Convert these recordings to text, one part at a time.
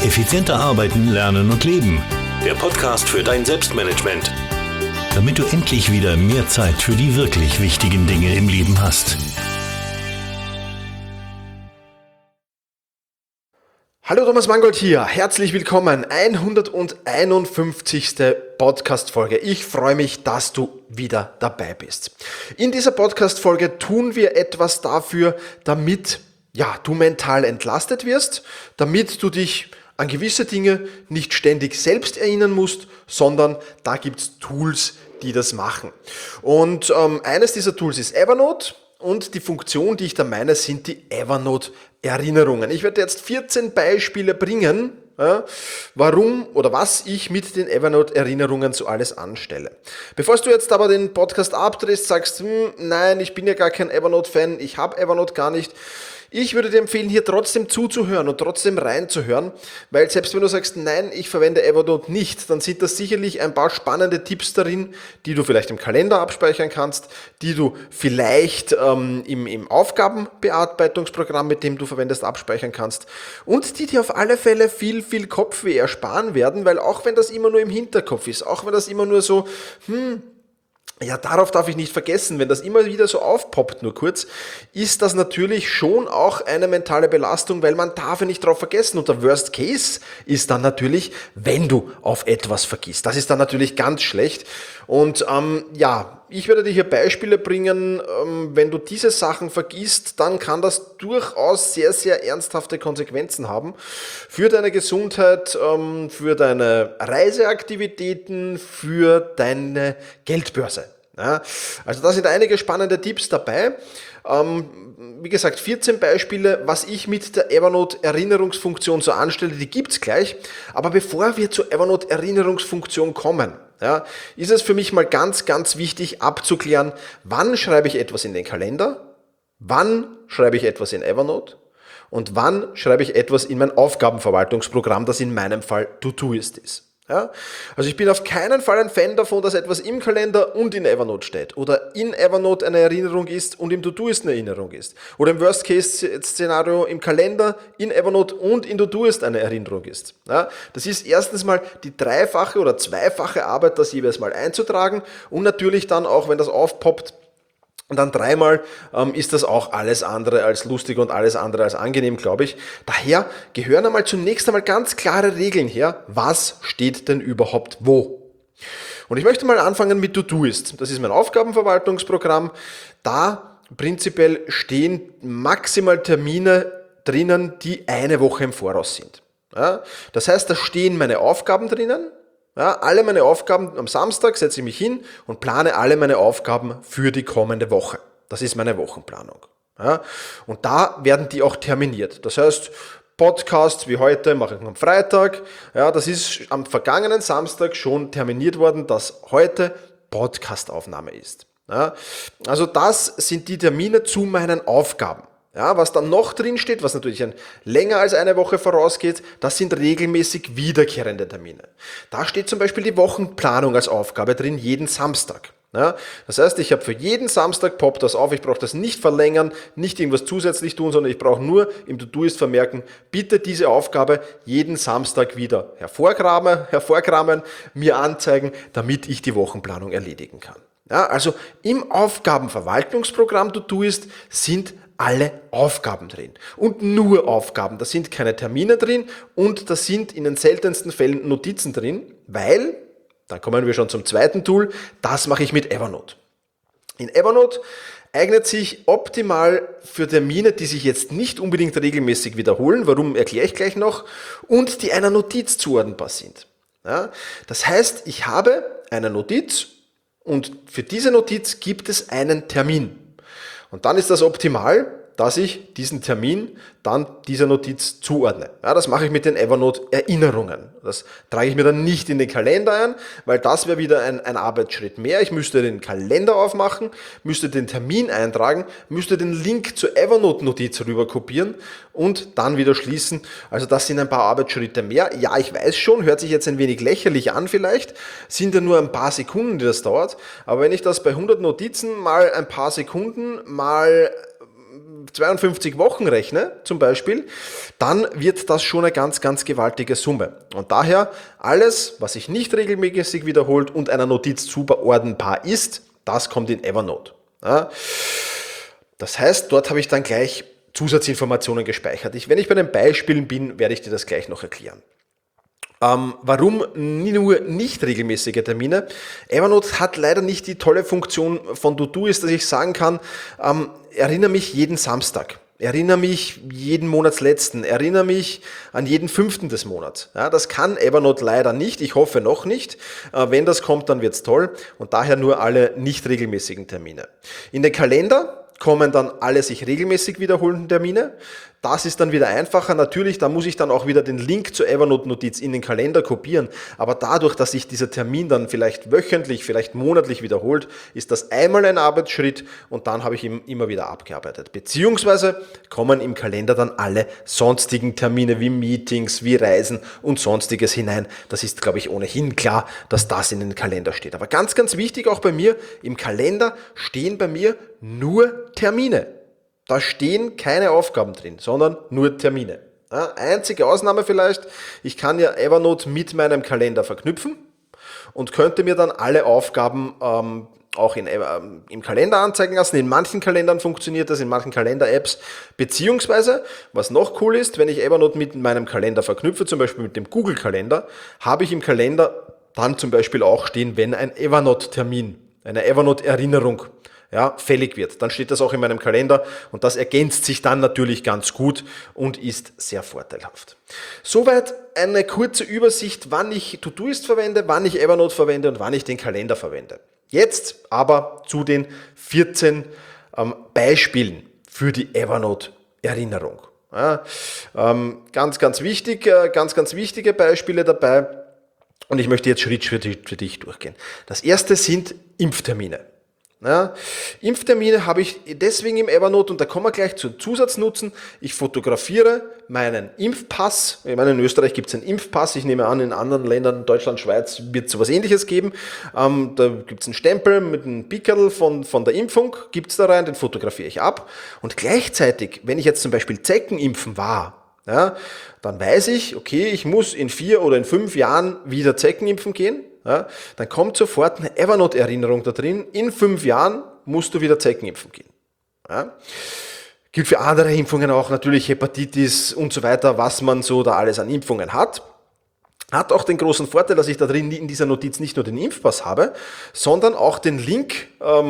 Effizienter arbeiten, lernen und leben. Der Podcast für dein Selbstmanagement. Damit du endlich wieder mehr Zeit für die wirklich wichtigen Dinge im Leben hast. Hallo, Thomas Mangold hier. Herzlich willkommen. 151. Podcast-Folge. Ich freue mich, dass du wieder dabei bist. In dieser Podcast-Folge tun wir etwas dafür, damit du mental entlastet wirst, damit du dich an gewisse Dinge nicht ständig selbst erinnern musst, sondern da gibt es Tools, die das machen. Und eines dieser Tools ist Evernote und die Funktion, die ich da meine, sind die Evernote-Erinnerungen. Ich werde jetzt 14 Beispiele bringen, warum oder was ich mit den Evernote-Erinnerungen so alles anstelle. Bevor du jetzt aber den Podcast abdrehst, sagst, nein, ich bin ja gar kein Evernote-Fan, ich habe Evernote gar nicht. Ich würde dir empfehlen, hier trotzdem zuzuhören und trotzdem reinzuhören, weil selbst wenn du sagst, nein, ich verwende Evernote nicht, dann sind da sicherlich ein paar spannende Tipps darin, die du vielleicht im Kalender abspeichern kannst, die du vielleicht im Aufgabenbearbeitungsprogramm, mit dem du verwendest, abspeichern kannst und die dir auf alle Fälle viel Kopfweh ersparen werden, weil auch wenn das immer nur im Hinterkopf ist, auch wenn das immer nur so, darauf darf ich nicht vergessen, wenn das immer wieder so aufpoppt, nur kurz, ist das natürlich schon auch eine mentale Belastung, weil man darf ja nicht drauf vergessen. Und der Worst Case ist dann natürlich, wenn du auf etwas vergisst. Das ist dann natürlich ganz schlecht. Und ich werde dir hier Beispiele bringen, wenn du diese Sachen vergisst, dann kann das durchaus sehr ernsthafte Konsequenzen haben für deine Gesundheit, für deine Reiseaktivitäten, für deine Geldbörse. Ja, also da sind einige spannende Tipps dabei. Wie gesagt, 14 Beispiele, was ich mit der Evernote-Erinnerungsfunktion so anstelle, die gibt's gleich. Aber bevor wir zur Evernote-Erinnerungsfunktion kommen, ist es für mich mal ganz wichtig abzuklären, wann schreibe ich etwas in den Kalender, wann schreibe ich etwas in Evernote und wann schreibe ich etwas in mein Aufgabenverwaltungsprogramm, das in meinem Fall Todoist ist. Ja, also ich bin auf keinen Fall ein Fan davon, dass etwas im Kalender und in Evernote steht oder in Evernote eine Erinnerung ist und im Todoist eine Erinnerung ist oder im Worst-Case-Szenario im Kalender, in Evernote und in Todoist eine Erinnerung ist. Ja, das ist erstens mal die dreifache oder zweifache Arbeit, das jeweils mal einzutragen und natürlich dann auch, wenn das aufpoppt, und dann dreimal ist das auch alles andere als lustig und alles andere als angenehm, glaube ich. Daher gehören zunächst einmal ganz klare Regeln her, was steht denn überhaupt wo. Und ich möchte mal anfangen mit Todoist. Das ist mein Aufgabenverwaltungsprogramm. Da prinzipiell stehen maximal Termine drinnen, die eine Woche im Voraus sind. Ja, das heißt, da stehen meine Aufgaben drinnen. Ja, alle meine Aufgaben, am Samstag setze ich mich hin und plane alle meine Aufgaben für die kommende Woche. Das ist meine Wochenplanung. Ja, und da werden die auch terminiert. Das heißt, Podcasts wie heute mache ich am Freitag. Ja, das ist am vergangenen Samstag schon terminiert worden, dass heute Podcastaufnahme ist. Ja, also das sind die Termine zu meinen Aufgaben. Ja, was dann noch drin steht, was natürlich länger als eine Woche vorausgeht, das sind regelmäßig wiederkehrende Termine. Da steht zum Beispiel die Wochenplanung als Aufgabe drin, jeden Samstag. Ja, das heißt, ich habe für jeden Samstag poppt das auf, ich brauche das nicht verlängern, nicht irgendwas zusätzlich tun, sondern ich brauche nur im Todoist vermerken, bitte diese Aufgabe jeden Samstag wieder hervorkramen, mir anzeigen, damit ich die Wochenplanung erledigen kann. Ja, also im Aufgabenverwaltungsprogramm Todoist sind alle Aufgaben drin und nur Aufgaben, da sind keine Termine drin und da sind in den seltensten Fällen Notizen drin, weil, da kommen wir schon zum zweiten Tool, das mache ich mit Evernote. In Evernote eignet sich optimal für Termine, die sich jetzt nicht unbedingt regelmäßig wiederholen, warum erkläre ich gleich noch, und die einer Notiz zuordnenbar sind. Ja, das heißt, ich habe eine Notiz und für diese Notiz gibt es einen Termin. Und dann ist das optimal, dass ich diesen Termin dann dieser Notiz zuordne. Ja, das mache ich mit den Evernote-Erinnerungen. Das trage ich mir dann nicht in den Kalender ein, weil das wäre wieder ein Arbeitsschritt mehr. Ich müsste den Kalender aufmachen, müsste den Termin eintragen, müsste den Link zur Evernote-Notiz rüber kopieren und dann wieder schließen. Also das sind ein paar Arbeitsschritte mehr. Ja, ich weiß schon, hört sich jetzt ein wenig lächerlich an vielleicht, sind ja nur ein paar Sekunden, die das dauert. Aber wenn ich das bei 100 Notizen mal ein paar Sekunden mal 52 Wochen rechne, zum Beispiel, dann wird das schon eine ganz, ganz gewaltige Summe. Und daher alles, was sich nicht regelmäßig wiederholt und einer Notiz zuordnenbar ist, das kommt in Evernote. Ja. Das heißt, dort habe ich dann gleich Zusatzinformationen gespeichert. Wenn ich bei den Beispielen bin, werde ich dir das gleich noch erklären. Warum nur nicht regelmäßige Termine? Evernote hat leider nicht die tolle Funktion von To-Do-Ist, dass ich sagen kann, erinnere mich jeden Samstag, erinnere mich jeden Monatsletzten, erinnere mich an jeden 5. des Monats. Ja, das kann Evernote leider nicht, ich hoffe noch nicht. Wenn das kommt, dann wird's toll und daher nur alle nicht regelmäßigen Termine. In den Kalender kommen dann alle sich regelmäßig wiederholenden Termine. Das ist dann wieder einfacher. Natürlich, da muss ich dann auch wieder den Link zur Evernote-Notiz in den Kalender kopieren. Aber dadurch, dass sich dieser Termin dann vielleicht wöchentlich, vielleicht monatlich wiederholt, ist das einmal ein Arbeitsschritt und dann habe ich ihn immer wieder abgearbeitet. Beziehungsweise kommen im Kalender dann alle sonstigen Termine wie Meetings, wie Reisen und sonstiges hinein. Das ist, glaube ich, ohnehin klar, dass das in den Kalender steht. Aber ganz, ganz wichtig auch bei mir, im Kalender stehen bei mir nur Termine. Da stehen keine Aufgaben drin, sondern nur Termine. Ja, einzige Ausnahme vielleicht, ich kann ja Evernote mit meinem Kalender verknüpfen und könnte mir dann alle Aufgaben auch im Kalender anzeigen lassen. In manchen Kalendern funktioniert das, in manchen Kalender-Apps. Beziehungsweise, was noch cool ist, wenn ich Evernote mit meinem Kalender verknüpfe, zum Beispiel mit dem Google-Kalender, habe ich im Kalender dann zum Beispiel auch stehen, wenn ein Evernote-Termin, eine Evernote-Erinnerung fällig wird. Dann steht das auch in meinem Kalender und das ergänzt sich dann natürlich ganz gut und ist sehr vorteilhaft. Soweit eine kurze Übersicht, wann ich To-Do-Ist verwende, wann ich Evernote verwende und wann ich den Kalender verwende. Jetzt aber zu den 14 Beispielen für die Evernote-Erinnerung. Ja, ganz, ganz wichtig, ganz, ganz wichtige Beispiele dabei und ich möchte jetzt Schritt für dich durchgehen. Das erste sind Impftermine. Ja, Impftermine habe ich deswegen im Evernote und da kommen wir gleich zum Zusatznutzen. Ich fotografiere meinen Impfpass. Ich meine, in Österreich gibt es einen Impfpass. Ich nehme an, in anderen Ländern, Deutschland, Schweiz, wird es sowas Ähnliches geben. Da gibt es einen Stempel mit einem Pickerl von der Impfung, gibt es da rein, den fotografiere ich ab. Und gleichzeitig, wenn ich jetzt zum Beispiel Zeckenimpfen war, ja, dann weiß ich, okay, ich muss in 4 oder in 5 Jahren wieder Zeckenimpfen gehen. Ja, dann kommt sofort eine Evernote-Erinnerung da drin, in 5 Jahren musst du wieder Zeckenimpfen gehen. Ja. Gilt für andere Impfungen auch, natürlich Hepatitis und so weiter, was man so da alles an Impfungen hat. Hat auch den großen Vorteil, dass ich da drin in dieser Notiz nicht nur den Impfpass habe, sondern auch den Link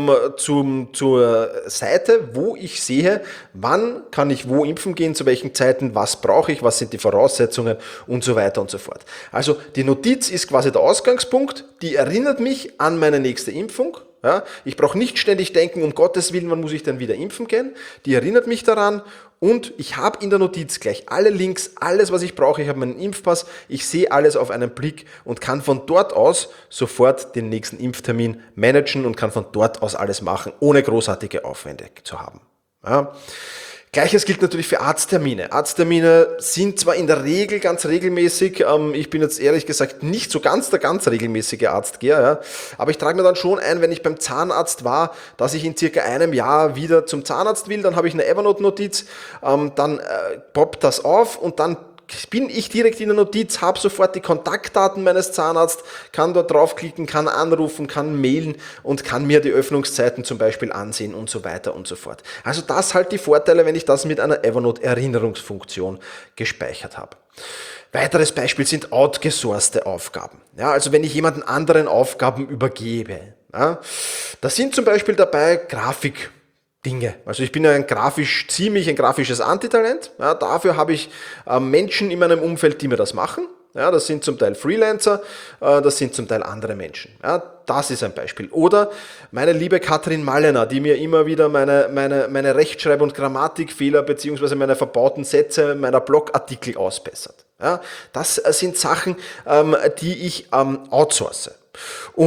zur Seite, wo ich sehe, wann kann ich wo impfen gehen, zu welchen Zeiten, was brauche ich, was sind die Voraussetzungen und so weiter und so fort. Also die Notiz ist quasi der Ausgangspunkt, die erinnert mich an meine nächste Impfung. Ja, ich brauche nicht ständig denken, um Gottes Willen, wann muss ich denn wieder impfen gehen. Die erinnert mich daran und ich habe in der Notiz gleich alle Links, alles, was ich brauche. Ich habe meinen Impfpass, ich sehe alles auf einen Blick und kann von dort aus sofort den nächsten Impftermin managen und kann von dort aus alles machen, ohne großartige Aufwände zu haben. Ja. Gleiches gilt natürlich für Arzttermine. Arzttermine sind zwar in der Regel ganz regelmäßig, ich bin jetzt ehrlich gesagt nicht so ganz der ganz regelmäßige Arztgeher, ja, aber ich trage mir dann schon ein, wenn ich beim Zahnarzt war, dass ich in circa einem Jahr wieder zum Zahnarzt will, dann habe ich eine Evernote-Notiz, dann poppt das auf und dann bin ich direkt in der Notiz, habe sofort die Kontaktdaten meines Zahnarztes, kann dort draufklicken, kann anrufen, kann mailen und kann mir die Öffnungszeiten zum Beispiel ansehen und so weiter und so fort. Also das halt die Vorteile, wenn ich das mit einer Evernote-Erinnerungsfunktion gespeichert habe. Weiteres Beispiel sind outgesourcete Aufgaben. Ja, also wenn ich jemanden anderen Aufgaben übergebe. Ja, da sind zum Beispiel dabei Dinge. Also ich bin ja ein grafisches Antitalent. Ja, dafür habe ich Menschen in meinem Umfeld, die mir das machen. Ja, das sind zum Teil Freelancer, das sind zum Teil andere Menschen. Ja, das ist ein Beispiel. Oder meine liebe Katrin Mallener, die mir immer wieder meine Rechtschreib- und Grammatikfehler beziehungsweise meine verbauten Sätze meiner Blogartikel ausbessert. Ja, das sind Sachen, die ich outsource. Und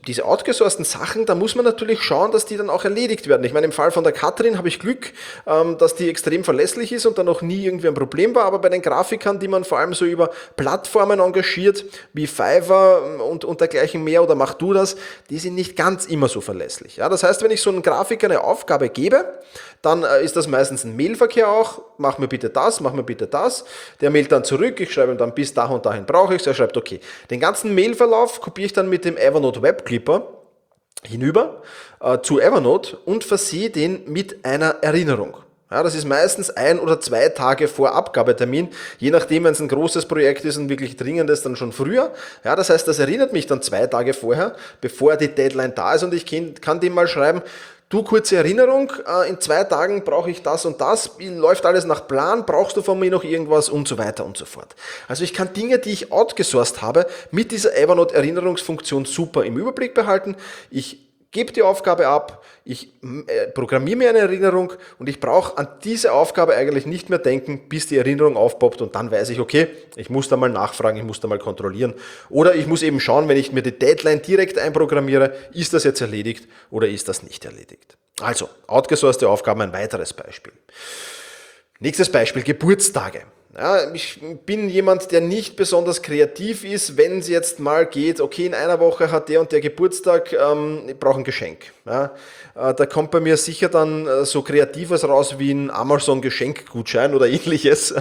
diese outgesourcten Sachen, da muss man natürlich schauen, dass die dann auch erledigt werden. Ich meine, im Fall von der Katrin habe ich Glück, dass die extrem verlässlich ist und da noch nie irgendwie ein Problem war, aber bei den Grafikern, die man vor allem so über Plattformen engagiert, wie Fiverr und dergleichen mehr oder Mach du das, die sind nicht ganz immer so verlässlich. Ja, das heißt, wenn ich so einem Grafiker eine Aufgabe gebe, dann ist das meistens ein Mailverkehr auch, mach mir bitte das, mach mir bitte das. Der mailt dann zurück, ich schreibe ihm dann bis da und dahin brauche ich es, er schreibt okay. Den ganzen Mailverlauf kopiere ich dann mit dem Evernote Web Clipper hinüber zu Evernote und versehe den mit einer Erinnerung. Ja, das ist meistens 1 oder 2 Tage vor Abgabetermin, je nachdem, wenn es ein großes Projekt ist und wirklich dringendes, dann schon früher. Ja, das heißt, das erinnert mich dann 2 Tage vorher, bevor die Deadline da ist und ich kann dem mal schreiben, du, kurze Erinnerung, in 2 Tagen brauche ich das und das, läuft alles nach Plan, brauchst du von mir noch irgendwas und so weiter und so fort. Also ich kann Dinge, die ich outgesourced habe, mit dieser Evernote-Erinnerungsfunktion super im Überblick behalten. Ich gebe die Aufgabe ab, ich programmiere mir eine Erinnerung und ich brauche an diese Aufgabe eigentlich nicht mehr denken, bis die Erinnerung aufpoppt und dann weiß ich, okay, ich muss da mal nachfragen, ich muss da mal kontrollieren oder ich muss eben schauen, wenn ich mir die Deadline direkt einprogrammiere, ist das jetzt erledigt oder ist das nicht erledigt. Also, outgesourcete Aufgaben, ein weiteres Beispiel. Nächstes Beispiel, Geburtstage. Ja, ich bin jemand, der nicht besonders kreativ ist, wenn es jetzt mal geht, okay, in einer Woche hat der und der Geburtstag, ich brauche ein Geschenk. Ja, da kommt bei mir sicher dann so Kreatives raus wie ein Amazon-Geschenkgutschein oder ähnliches.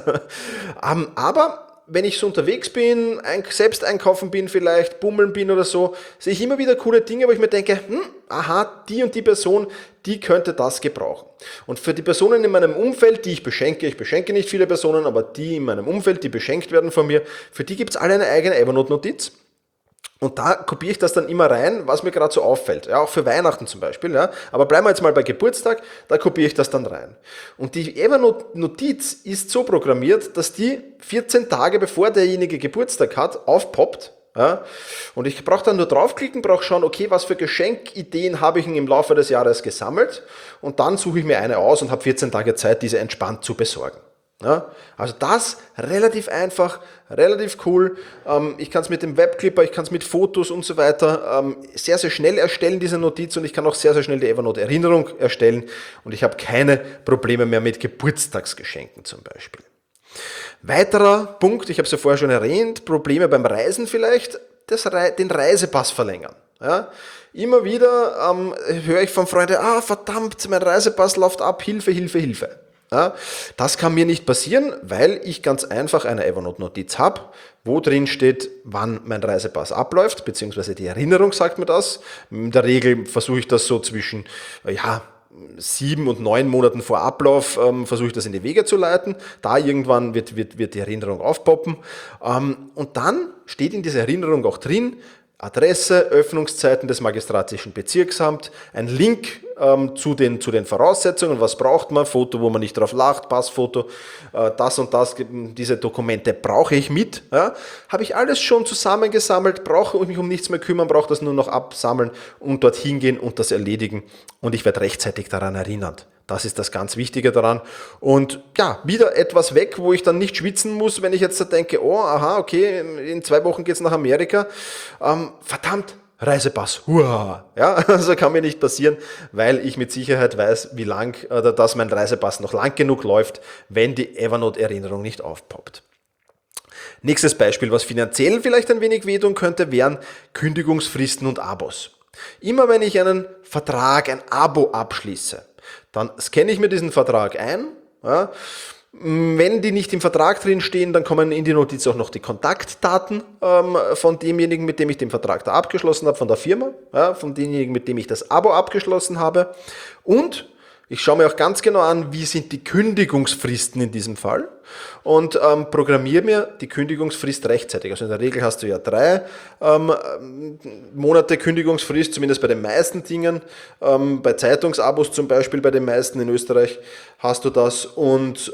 Aber wenn ich so unterwegs bin, selbst einkaufen bin vielleicht, bummeln bin oder so, sehe ich immer wieder coole Dinge, wo ich mir denke, aha, die und die Person, die könnte das gebrauchen. Und für die Personen in meinem Umfeld, die ich beschenke nicht viele Personen, aber die in meinem Umfeld, die beschenkt werden von mir, für die gibt es alle eine eigene Evernote-Notiz. Und da kopiere ich das dann immer rein, was mir gerade so auffällt. Ja, auch für Weihnachten zum Beispiel. Ja. Aber bleiben wir jetzt mal bei Geburtstag, da kopiere ich das dann rein. Und die Evernote-Notiz ist so programmiert, dass die 14 Tage bevor derjenige Geburtstag hat, aufpoppt. Ja. Und ich brauche dann nur draufklicken, brauche schauen, okay, was für Geschenkideen habe ich im Laufe des Jahres gesammelt. Und dann suche ich mir eine aus und habe 14 Tage Zeit, diese entspannt zu besorgen. Ja, also das relativ einfach, relativ cool. Ich kann es mit dem Webclipper, ich kann es mit Fotos und so weiter sehr, sehr schnell erstellen, diese Notiz, und ich kann auch sehr, sehr schnell die Evernote-Erinnerung erstellen und ich habe keine Probleme mehr mit Geburtstagsgeschenken zum Beispiel. Weiterer Punkt, ich habe es ja vorher schon erwähnt, Probleme beim Reisen vielleicht, den Reisepass verlängern. Ja, immer wieder höre ich von Freunden, verdammt, mein Reisepass läuft ab, Hilfe, Hilfe, Hilfe. Ja, das kann mir nicht passieren, weil ich ganz einfach eine Evernote-Notiz habe, wo drin steht, wann mein Reisepass abläuft, beziehungsweise die Erinnerung sagt mir das. In der Regel versuche ich das so zwischen 7 und 9 Monaten vor Ablauf, versuche ich das in die Wege zu leiten. Da irgendwann wird die Erinnerung aufpoppen. Und dann steht in dieser Erinnerung auch drin, Adresse, Öffnungszeiten des magistratischen Bezirksamts, ein Link zu den Voraussetzungen, was braucht man, Foto, wo man nicht drauf lacht, Passfoto, das und das, diese Dokumente brauche ich mit. Ja? Habe ich alles schon zusammengesammelt, brauche mich um nichts mehr kümmern, brauche das nur noch absammeln und dorthin gehen und das erledigen und ich werde rechtzeitig daran erinnert. Das ist das ganz Wichtige daran. Und ja, wieder etwas weg, wo ich dann nicht schwitzen muss, wenn ich jetzt denke, okay, in 2 Wochen geht's nach Amerika. Verdammt, Reisepass. Ja, also kann mir nicht passieren, weil ich mit Sicherheit weiß, wie lang dass mein Reisepass noch lang genug läuft, wenn die Evernote-Erinnerung nicht aufpoppt. Nächstes Beispiel, was finanziell vielleicht ein wenig wehtun könnte, wären Kündigungsfristen und Abos. Immer wenn ich einen Vertrag, ein Abo abschließe, dann scanne ich mir diesen Vertrag ein. Ja. Wenn die nicht im Vertrag drin stehen, dann kommen in die Notiz auch noch die Kontaktdaten von demjenigen, mit dem ich den Vertrag da abgeschlossen habe, von der Firma, von demjenigen, mit dem ich das Abo abgeschlossen habe. Und ich schaue mir auch ganz genau an, wie sind die Kündigungsfristen in diesem Fall und programmiere mir die Kündigungsfrist rechtzeitig. Also in der Regel hast du ja 3 Monate Kündigungsfrist, zumindest bei den meisten Dingen. Bei Zeitungsabos zum Beispiel, bei den meisten in Österreich hast du das. Und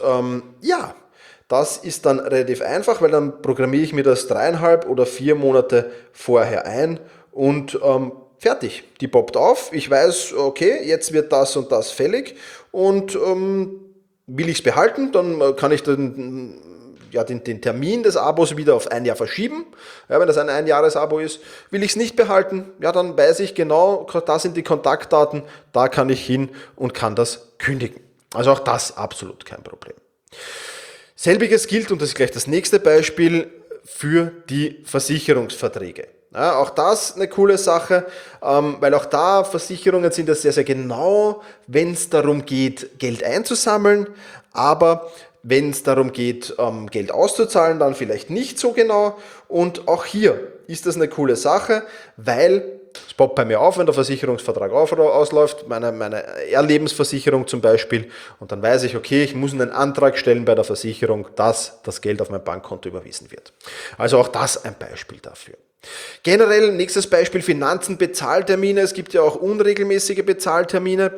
das ist dann relativ einfach, weil dann programmiere ich mir das 3,5 oder 4 Monate vorher ein und fertig, die poppt auf, ich weiß, okay, jetzt wird das und das fällig und will ich es behalten, dann kann ich den Termin des Abos wieder auf ein Jahr verschieben. Ja, wenn das ein Einjahres-Abo ist, will ich es nicht behalten, ja, dann weiß ich genau, da sind die Kontaktdaten, da kann ich hin und kann das kündigen. Also auch das absolut kein Problem. Selbiges gilt, und das ist gleich das nächste Beispiel, für die Versicherungsverträge. Ja, auch das eine coole Sache, weil auch da Versicherungen sind ja sehr, sehr genau, wenn es darum geht, Geld einzusammeln, aber wenn es darum geht, Geld auszuzahlen, dann vielleicht nicht so genau. Und auch hier ist das eine coole Sache, weil es poppt bei mir auf, wenn der Versicherungsvertrag ausläuft, meine Erlebensversicherung zum Beispiel, und dann weiß ich, okay, ich muss einen Antrag stellen bei der Versicherung, dass das Geld auf mein Bankkonto überwiesen wird. Also auch das ein Beispiel dafür. Generell, nächstes Beispiel, Finanzen, Bezahltermine. Es gibt ja auch unregelmäßige Bezahltermine.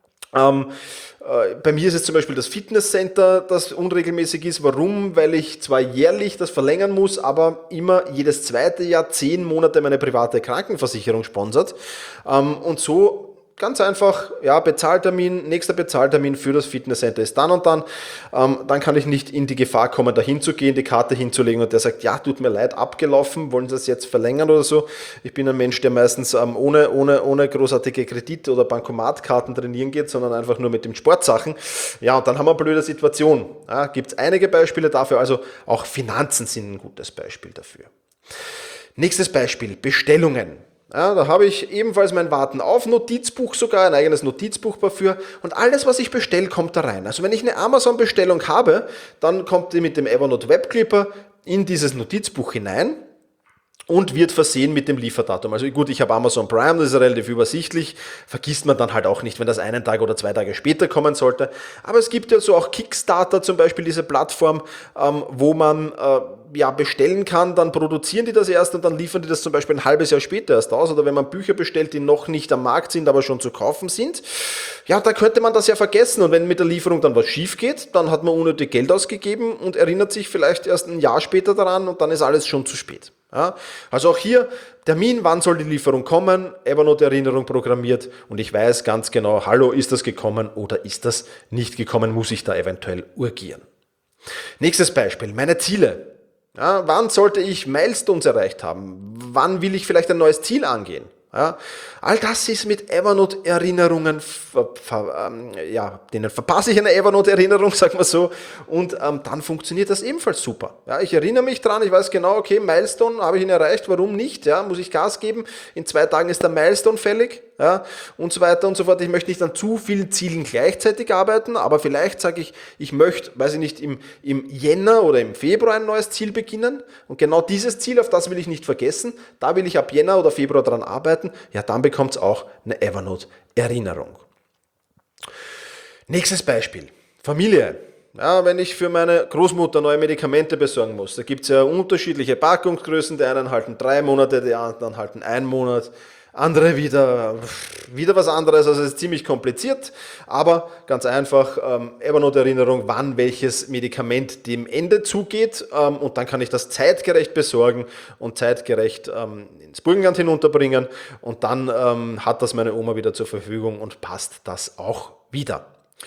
Bei mir ist es zum Beispiel das Fitnesscenter, das unregelmäßig ist. Warum? Weil ich zwar jährlich das verlängern muss, aber immer jedes zweite Jahr 10 Monate meine private Krankenversicherung sponsert. Und so ganz einfach, ja, Bezahltermin, nächster Bezahltermin für das Fitnesscenter ist dann und dann. Dann kann ich nicht in die Gefahr kommen, da hinzugehen, die Karte hinzulegen und der sagt, ja, tut mir leid, abgelaufen, wollen Sie das jetzt verlängern oder so. Ich bin ein Mensch, der meistens ohne großartige Kredit- oder Bankomatkarten trainieren geht, sondern einfach nur mit den Sportsachen. Ja, und dann haben wir eine blöde Situation. Ja, gibt es einige Beispiele dafür, also auch Finanzen sind ein gutes Beispiel dafür. Nächstes Beispiel, Bestellungen. Ja, da habe ich ebenfalls mein Warten auf Notizbuch, sogar ein eigenes Notizbuch dafür, und alles, was ich bestelle, kommt da rein. Also wenn ich eine Amazon-Bestellung habe, dann kommt die mit dem Evernote Webclipper in dieses Notizbuch hinein und wird versehen mit dem Lieferdatum. Also gut, ich habe Amazon Prime, das ist relativ übersichtlich, vergisst man dann halt auch nicht, wenn das einen Tag oder 2 Tage später kommen sollte. Aber es gibt ja so auch Kickstarter zum Beispiel, diese Plattform, wo man bestellen kann, dann produzieren die das erst und dann liefern die das zum Beispiel ein halbes Jahr später erst aus. Oder wenn man Bücher bestellt, die noch nicht am Markt sind, aber schon zu kaufen sind, ja, da könnte man das ja vergessen. Und wenn mit der Lieferung dann was schief geht, dann hat man unnötig Geld ausgegeben und erinnert sich vielleicht erst ein Jahr später daran und dann ist alles schon zu spät. Ja, also auch hier Termin, wann soll die Lieferung kommen, Evernote-Erinnerung programmiert und ich weiß ganz genau, hallo, ist das gekommen oder ist das nicht gekommen, muss ich da eventuell urgieren. Nächstes Beispiel, meine Ziele. Ja, wann sollte ich Milestones erreicht haben? Wann will ich vielleicht ein neues Ziel angehen? Ja, all das ist mit Evernote-Erinnerungen, denen verpasse ich eine Evernote-Erinnerung, sagen wir so, und dann funktioniert das ebenfalls super. Ja, ich erinnere mich dran, ich weiß genau, okay, Milestone, habe ich ihn erreicht, warum nicht? Ja, muss ich Gas geben, in 2 Tagen ist der Milestone fällig, ja, und so weiter und so fort. Ich möchte nicht an zu vielen Zielen gleichzeitig arbeiten, aber vielleicht sage ich, ich möchte, weiß ich nicht, im Jänner oder im Februar ein neues Ziel beginnen und genau dieses Ziel, auf das will ich nicht vergessen, da will ich ab Jänner oder Februar dran arbeiten, ja, dann bekommt es auch eine Evernote-Erinnerung. Nächstes Beispiel, Familie. Ja, wenn ich für meine Großmutter neue Medikamente besorgen muss, da gibt es ja unterschiedliche Packungsgrößen, die einen halten 3 Monate, die anderen halten 1 Monat, andere wieder was anderes, also es ist ziemlich kompliziert, aber ganz einfach, Evernote-Erinnerung, wann welches Medikament dem Ende zugeht und dann kann ich das zeitgerecht besorgen und zeitgerecht ins Burgenland hinunterbringen und dann hat das meine Oma wieder zur Verfügung und passt das auch wieder.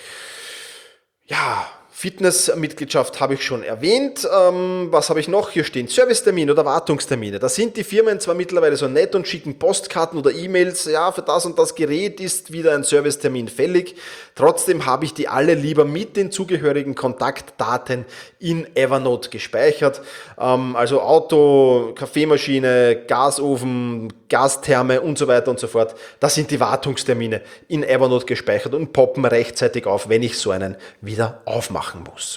Ja, Fitnessmitgliedschaft habe ich schon erwähnt. Was habe ich noch hier stehen? Servicetermine oder Wartungstermine. Da sind die Firmen zwar mittlerweile so nett und schicken Postkarten oder E-Mails, ja, für das und das Gerät ist wieder ein Servicetermin fällig. Trotzdem habe ich die alle lieber mit den zugehörigen Kontaktdaten in Evernote gespeichert. Also Auto, Kaffeemaschine, Gasofen, Gastherme und so weiter und so fort. Das sind die Wartungstermine in Evernote gespeichert und poppen rechtzeitig auf, wenn ich so einen wieder aufmachen muss.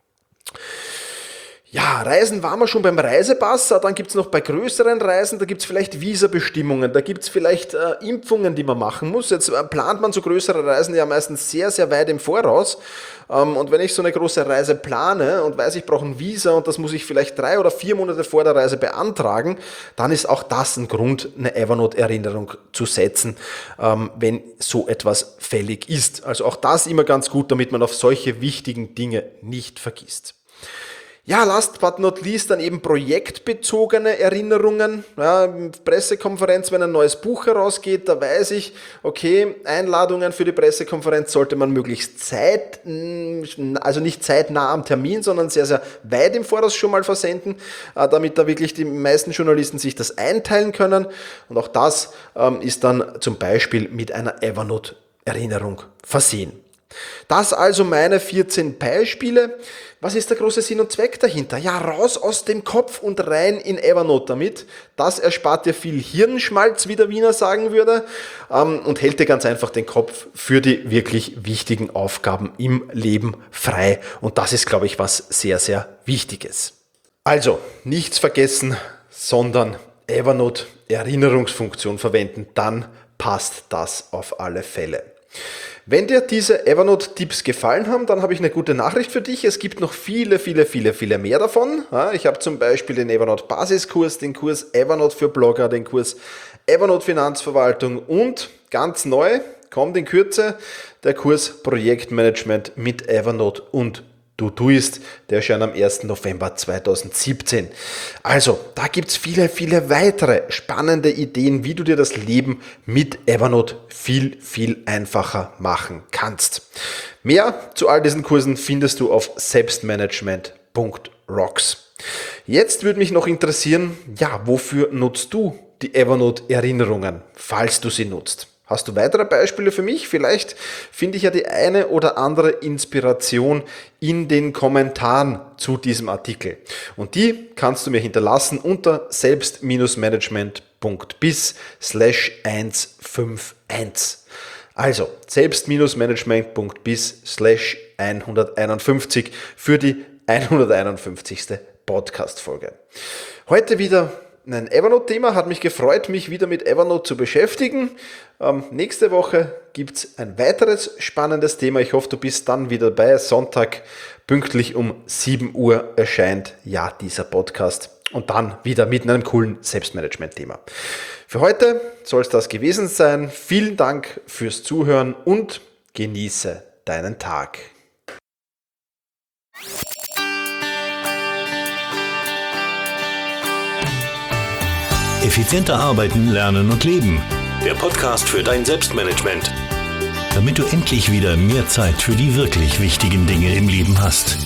Ja, Reisen waren wir schon beim Reisepass, dann gibt es noch bei größeren Reisen, da gibt es vielleicht Visabestimmungen, da gibt es vielleicht Impfungen, die man machen muss. Jetzt plant man so größere Reisen ja meistens sehr, sehr weit im Voraus. Und wenn ich so eine große Reise plane und weiß, ich brauche ein Visa und das muss ich vielleicht 3 oder 4 Monate vor der Reise beantragen, dann ist auch das ein Grund, eine Evernote-Erinnerung zu setzen, wenn so etwas fällig ist. Also auch das immer ganz gut, damit man auf solche wichtigen Dinge nicht vergisst. Ja, last but not least dann eben projektbezogene Erinnerungen. Ja, Pressekonferenz, wenn ein neues Buch herausgeht, da weiß ich, okay, Einladungen für die Pressekonferenz sollte man möglichst also nicht zeitnah am Termin, sondern sehr, sehr weit im Voraus schon mal versenden, damit da wirklich die meisten Journalisten sich das einteilen können. Und auch das ist dann zum Beispiel mit einer Evernote-Erinnerung versehen. Das also meine 14 Beispiele. Was ist der große Sinn und Zweck dahinter? Ja, raus aus dem Kopf und rein in Evernote damit. Das erspart dir viel Hirnschmalz, wie der Wiener sagen würde, und hält dir ganz einfach den Kopf für die wirklich wichtigen Aufgaben im Leben frei. Und das ist, glaube ich, was sehr, sehr Wichtiges. Also, nichts vergessen, sondern Evernote Erinnerungsfunktion verwenden, dann passt das auf alle Fälle. Wenn dir diese Evernote-Tipps gefallen haben, dann habe ich eine gute Nachricht für dich. Es gibt noch viele mehr davon. Ich habe zum Beispiel den Evernote-Basiskurs, den Kurs Evernote für Blogger, den Kurs Evernote Finanzverwaltung und ganz neu, kommt in Kürze, der Kurs Projektmanagement mit Evernote und Todoist, der erscheint am 1. November 2017. Also, da gibt es viele weitere spannende Ideen, wie du dir das Leben mit Evernote viel einfacher machen kannst. Mehr zu all diesen Kursen findest du auf selbstmanagement.rocks. Jetzt würde mich noch interessieren, ja, wofür nutzt du die Evernote-Erinnerungen, falls du sie nutzt? Hast du weitere Beispiele für mich? Vielleicht finde ich ja die eine oder andere Inspiration in den Kommentaren zu diesem Artikel. Und die kannst du mir hinterlassen unter selbst-management.biz/151. Also selbst-management.biz/151 für die 151. Podcast-Folge. Heute wieder ein Evernote-Thema, hat mich gefreut, mich wieder mit Evernote zu beschäftigen. Nächste Woche gibt es ein weiteres spannendes Thema. Ich hoffe, du bist dann wieder dabei. Sonntag pünktlich um 7 Uhr erscheint ja dieser Podcast und dann wieder mit einem coolen Selbstmanagement-Thema. Für heute soll es das gewesen sein. Vielen Dank fürs Zuhören und genieße deinen Tag. Effizienter arbeiten, lernen und leben. Der Podcast für dein Selbstmanagement. Damit du endlich wieder mehr Zeit für die wirklich wichtigen Dinge im Leben hast.